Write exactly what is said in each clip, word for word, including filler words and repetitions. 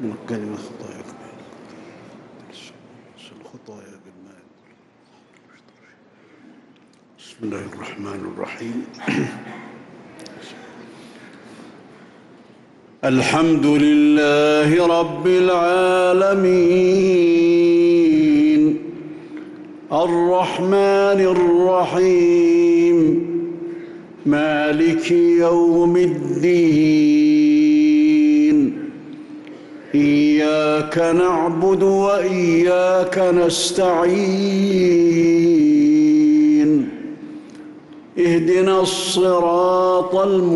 نقلنا خطاياكم الخطايا بالماء. بسم الله الرحمن الرحيم. الحمد لله رب العالمين الرحمن الرحيم مالك يوم الدين إياك نعبد وإياك نستعين اهدنا الصراط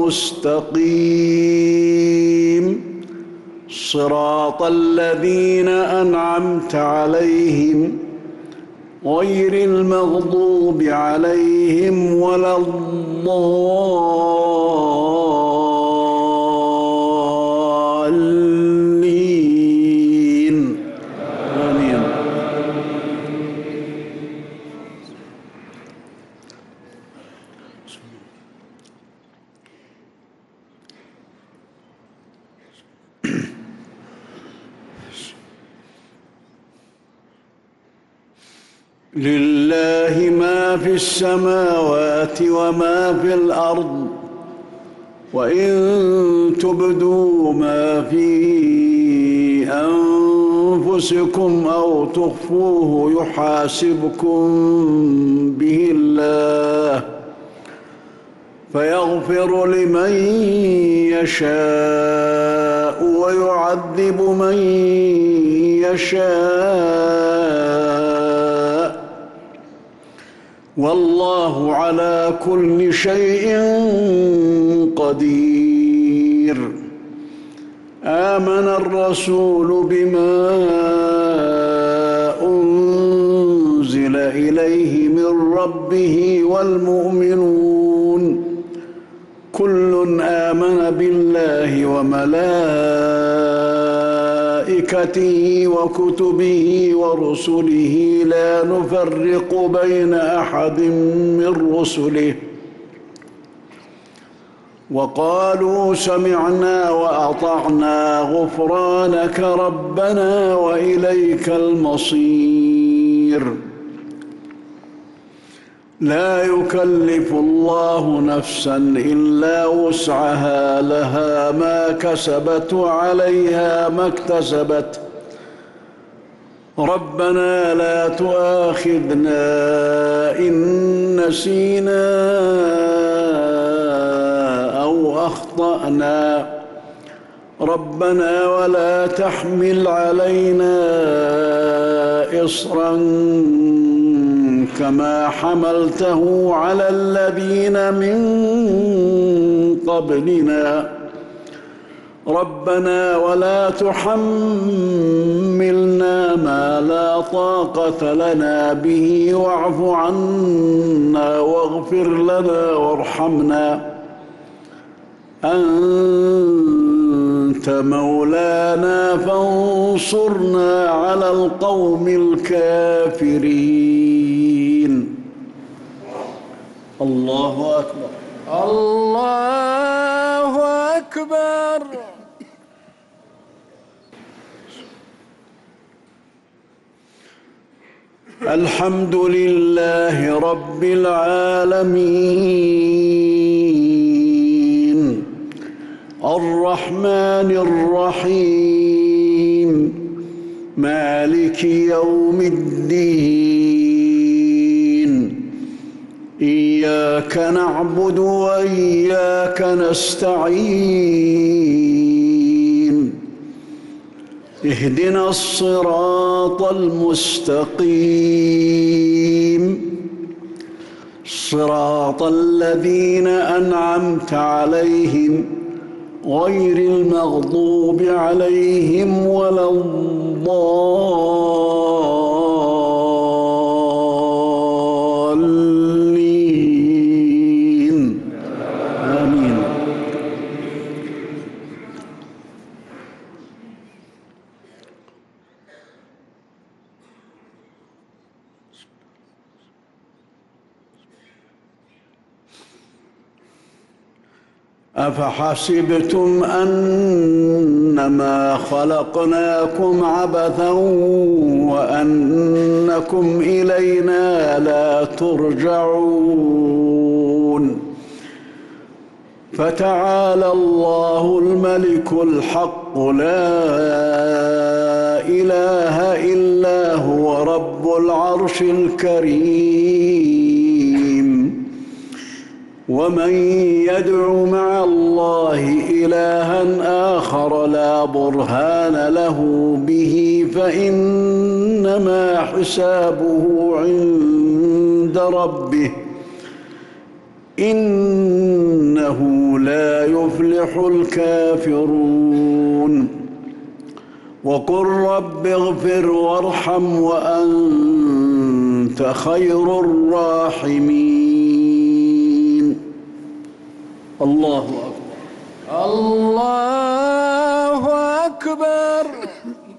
المستقيم صراط الذين أنعمت عليهم غير المغضوب عليهم ولا الضالين آمين. لله ما في السماوات وما في الأرض وإن تبدوا ما في أنفسكم أو تخفوه يحاسبكم به الله فيغفر لمن يشاء ويعذب من يشاء والله على كل شيء قدير. آمن الرسول بما أنزل إليه من ربه والمؤمنون كل آمن بالله وملائكته وكتبه ورسله لا نفرق بين أحد من رسله وقالوا سمعنا وأطعنا غفرانك ربنا وإليك المصير. لا يكلف الله نفسا إلا وسعها لها ما كسبت وعليها ما اكتسبت ربنا لا تؤاخذنا إن نسينا أو أخطأنا ربنا ولا تحمل علينا إصرا كما حملته على الذين من قبلنا ربنا ولا تحملنا ما لا طاقة لنا به واعف عنا واغفر لنا وارحمنا أنت مولانا فانصرنا على القوم الكافرين. الله أكبر الله أكبر. الحمد لله رب العالمين الرحمن الرحيم مالك يوم الدين إياك نعبد وإياك نستعين اهدنا الصراط المستقيم صراط الذين أنعمت عليهم غير المغضوب عليهم ولا الضالين آمين. أفحسبتم أن إنما خلقناكم عبثا وأنكم إلينا لا ترجعون فتعالى الله الملك الحق لا إله إلا هو رب العرش الكريم ومن يدع مع الله إلها آخر لا برهان له به فإنما حسابه عند ربه إنه لا يفلح الكافرون وقل رب اغفر وارحم وأنت خير الراحمين. الله أكبر. الله أكبر.